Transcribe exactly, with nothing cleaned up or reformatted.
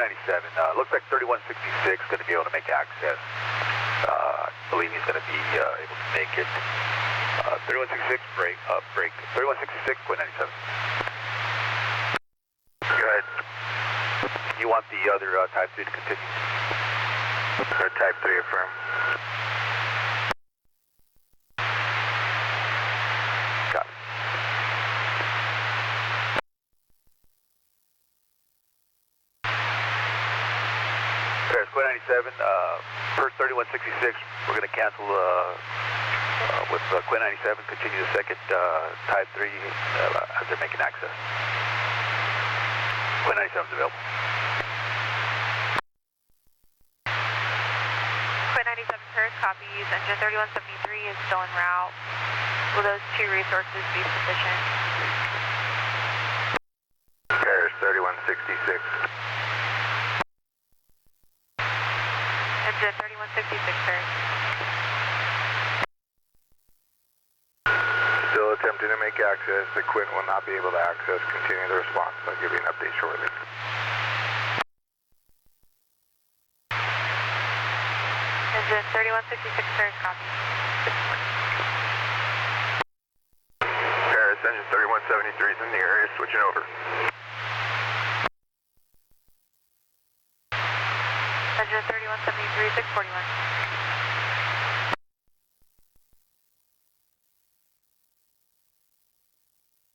ninety-seven, uh, looks like thirty-one sixty-six is going to be able to make access. Uh, I believe he's going to be uh, able to make it. Uh, thirty-one sixty-six, break, uh, break. thirty-one sixty-six, Quinn ninety-seven. Go ahead. You want the other uh, Type three to continue? Uh, type three, affirm. Got it. Paris, Quinn ninety-seven, uh, per thirty-one sixty-six, we're going to cancel uh, uh, with uh, Quinn ninety-seven, continue the second uh, Type three uh, as they're making access. Quinn ninety-seven is available. Quinn ninety-seven, Paris, copies. Engine thirty-one seventy-three is still en route. Will those two resources be sufficient? Paris, thirty-one sixty-six. Engine thirty-one sixty-six, Paris. Still attempting to make access. The Quinn will not be able to access. Continue the response. I'll give you an update shortly. Engine thirty-one sixty-six, Paris, copy. Paris, engine thirty-one seventy-three is in the area. Switching over. Engine thirty-one seventy-three, six forty-one.